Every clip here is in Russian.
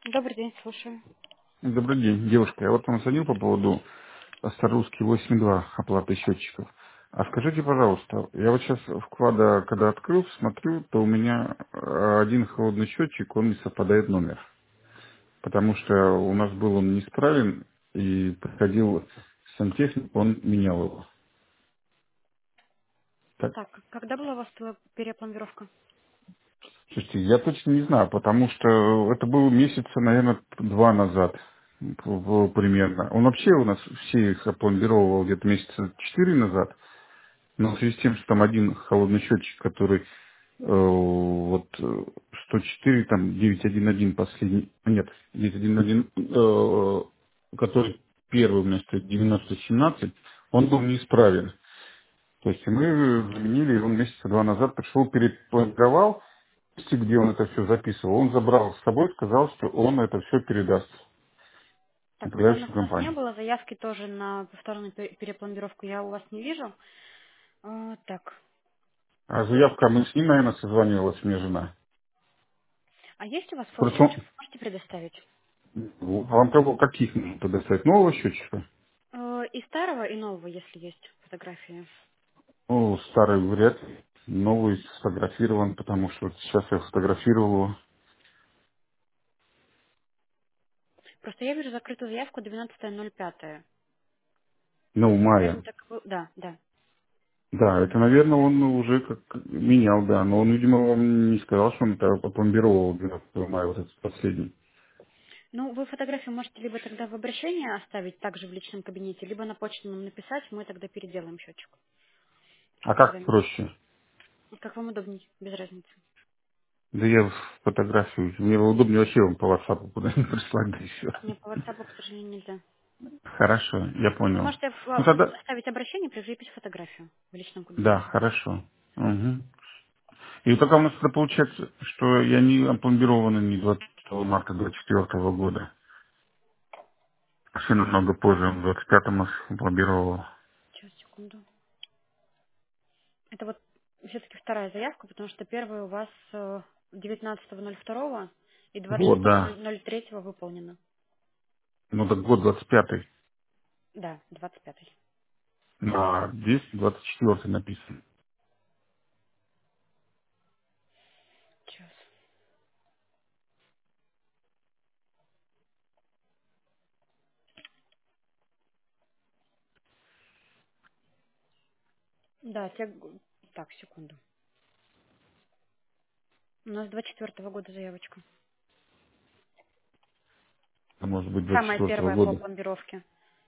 Добрый день, слушаю. Добрый день, девушка. Я вот вам звонил по поводу Старорусский 8.2 оплаты счетчиков. А скажите, пожалуйста, я вот сейчас вклада, когда открыл, смотрю, то у меня один холодный счетчик, он не совпадает номер. Потому что у нас был он неисправен, и приходил сантехник, он менял его. Так, Так, когда была у вас перепланировка? слушайте, я точно не знаю, потому что это было месяца, наверное, два назад примерно. Он вообще у нас все их опломбировал где-то месяца четыре назад. Но в связи с тем, что там один холодный счетчик, который 104, там 911 последний, нет, 911, который первый у меня стоит 9017, он был неисправен. То есть мы заменили, он месяца два назад пришел, перепланировал, где он это все записывал, он забрал с собой, сказал, что он это все передаст Так, данных управляющей у нас не компании. было, заявки тоже на повторную перепланировку я у вас не вижу. Так, А заявка, мы с ним, наверное, созванивалась, мне жена. а есть у вас фото Просто счетчиков? Можете предоставить? вам кого, каких нужно предоставить? Нового счетчика? И старого, и нового, если есть фотографии. Ну, старый вряд ли. Новый сфотографирован, потому что вот сейчас я фотографировал его. Просто я вижу закрытую заявку 12.05. Ну, Поэтому мая. так, да, да. Да, это, наверное, он уже как менял, да. Но он, видимо, вам не сказал, что он это опломбировал 12 мая, вот этот последний. Ну, вы фотографию можете либо тогда в обращении оставить, также в личном кабинете, либо на почту нам написать, мы тогда переделаем счетчик. А Как как займет. проще? Как вам удобнее, без разницы. Да я фотографию. Мне удобнее вообще вам по WhatsApp куда-нибудь прислать, да и все. Мне по WhatsApp, к сожалению, нельзя. Хорошо, я Вы понял. можете Ну тогда, оставить обращение, прикрепить фотографию в личном да, кабинете. хорошо. Мгм. И только у нас это получается, что я не опломбирован не 20 марта 24 года. Сын намного позже, он в 25-м их опломбировал. Сейчас, секунду. Это вот все-таки вторая заявка, потому что первая у вас 19.02 и Год, да. 26.03 выполнена. Ну так год 25-й. Да, 25-й. А здесь 24-й написан. Сейчас. Да, так, секунду. У нас 24-го года заявочка. А может быть Самая 24-го первая по года. пломбировке.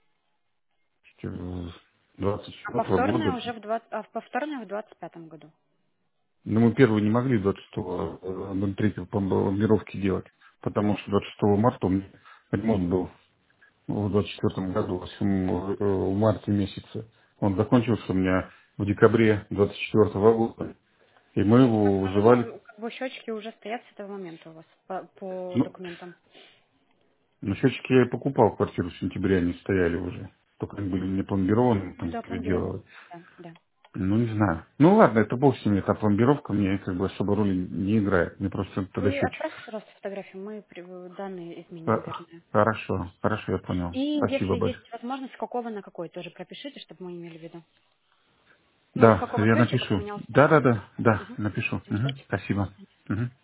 А 24-го повторная года. уже повторная в 25-м году. Но мы первый не могли 26-го, 03-го пломбировки делать. Потому что 26 марта у меня ремонт был в 24 году, в марте месяце. Он закончился у меня в декабре 24 года. И мы его вызывали. Как бы счетчики уже стоят с этого момента у вас по Ну, документам. ну, счетчики я и покупал квартиру в сентябре, они стояли уже. Только они были не пломбированы, Ну там да, переделывали. пломбированы. Да, да. Ну, не знаю. Ну, ладно, это бог с ними, эта пломбировка мне как бы особо роли не играет. Мне просто тогда Вы счетчик. отправьте, пожалуйста, фотографию, мы данные изменим, Х- вернее. Хорошо, хорошо, я понял. И Спасибо если большое. есть возможность, с какого на какой, тоже пропишите, чтобы мы имели в виду. Ну, с Да, какого я счетчика напишу. поменялся Да, номер. да, да, да, Угу. напишу. Мгм, Замечательно. До спасибо. свидания. Мгм.